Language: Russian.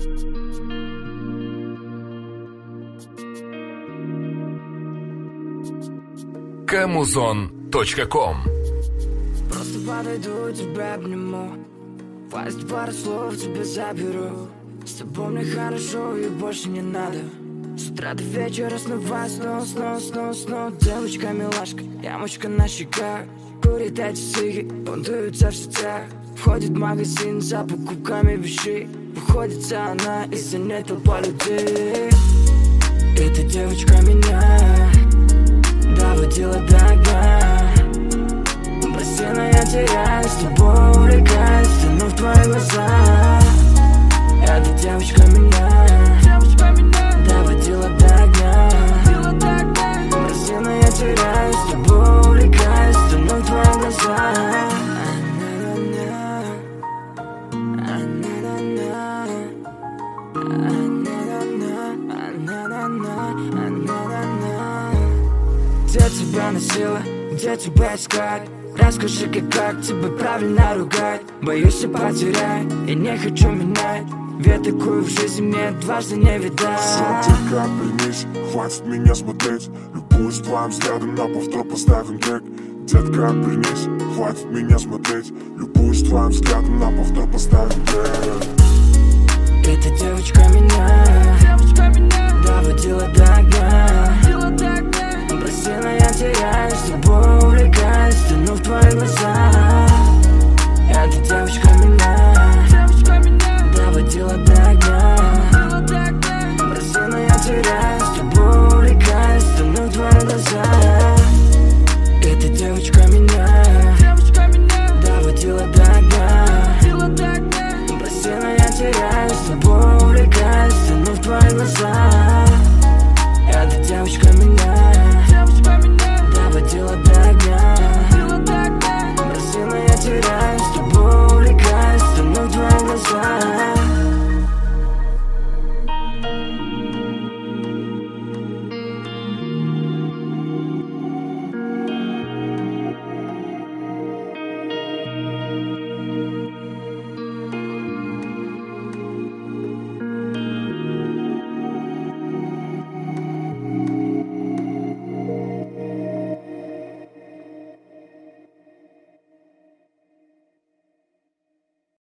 Kamuzon.com. Просто подойду, тебя обниму, хватит пару слов, тебя заберу. С тобой мне хорошо и больше не надо. С утра до вечера снова, снова. Девочка милашка, ямочка на щеках. Курит эти сиги, бунтуются в сетях. Входит в магазин за покупками вещей. Выходится она из-за ней толпа людей. Эта девочка меня доводила до дна. Прости, но я теряюсь, с тобой увлекаюсь, тону в твои глаза. Эта девочка меня доводила до дна. Прости, но я теряюсь, с тобой увлекаюсь, тону в твои глаза. Где тебя носила, где тебя искать? Расскажи-ка, как тебя правильно ругать. Боюсь, я потеряю, я не хочу менять. Ведь такую в жизни мне дважды не видать. Все, детка, обернись, хватит меня смотреть. Любуюсь твоим взглядом, на повтор поставим трек. Детка, обернись, хватит меня смотреть. Любуюсь твоим взглядом, на повтор поставим трек. Эта девочка меня доводила до дна. Прости, но я теряюсь, с тобой увлекаюсь, тону в твои глаза. Эта девочка меня доводила до дна. Прости, но я теряюсь, с тобой увлекаюсь, тону в твои глаза. Эта девочка меня доводила до дна. Прости, но я теряюсь, с тобой увлекаюсь, тону в твои глаза.